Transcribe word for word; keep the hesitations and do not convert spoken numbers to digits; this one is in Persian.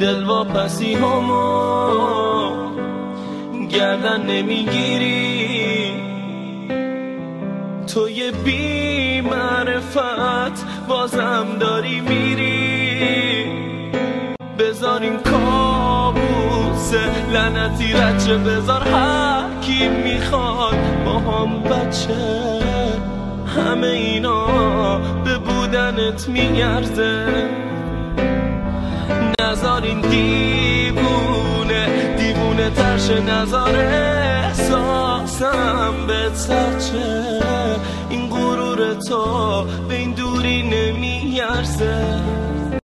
دل واپسی همو گردن نمیگیری، تو یه بی معرفت بازم داری میری. بذار این کابوس لعنتی رچه، بذار هر کی میخواد با هم بچه. همه اینا به بودنت میارزه. نذار این دیوونه دیوونه ترشه، نذار احساسم به سرچه. این غرور تو به این دوری نمیارزه.